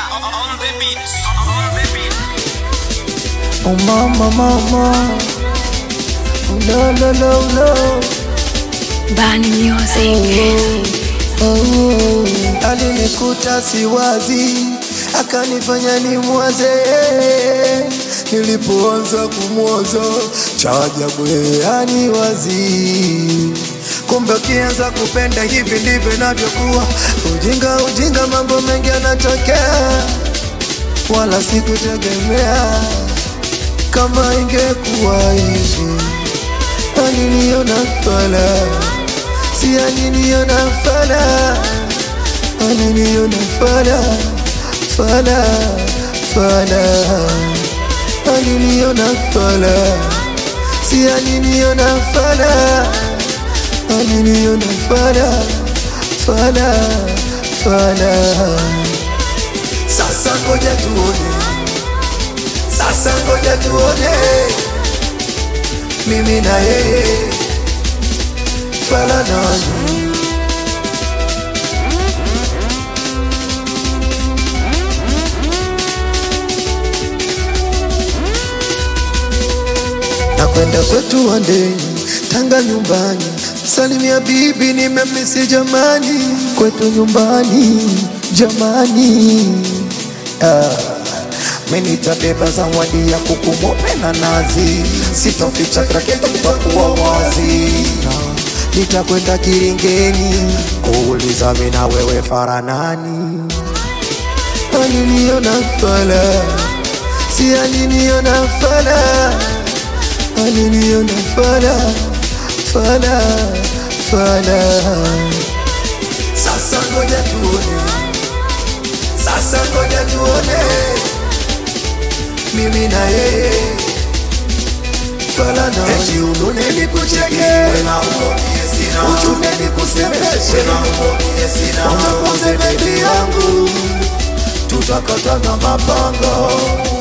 on the beat. Oh mama, mama, oh no, no, no, no. Bani Music. Alinikuta siwazi, akanifanya nimwaze. Nilipoanza kumwaza, cha ajabu yani wazi. Kumbe ukianza kupenda hivi ndivyo inavyokuwa. Ujinga mambo mengi yanatokea, wala sikutegemea kama ingekuwa hivi. Aliniona fala, si aliniona fala, aliniona fala, fala, fala. Aliniona fala, si aliniona fala, aliniona fala, fala, fala. Sasa ngoja tuone, sasa ngoja tuone, mimi na yeye fala nani. Nakwenda kwetu Wandeni, Tanga nyumbani, salimia bibi nimemisi jamani. Kwetu nyumbani jamani, mimi nitabeba zawadi ya kuku mope na nazi. Sitoficha kraketo kwa kuwa wazi. Nitakwenda Kiringeni kuuliza mimi na wewe fara nani. Aliniona fala, si aliniona fala, aliniona fala, fala, fala. Sasa ngoja tuone, sasa ngoja tuone, mimi na yeye fala nani. Eti unune nikucheke, uchune nikusemeshe, utakoze baby yangu, tutakata na mapanga.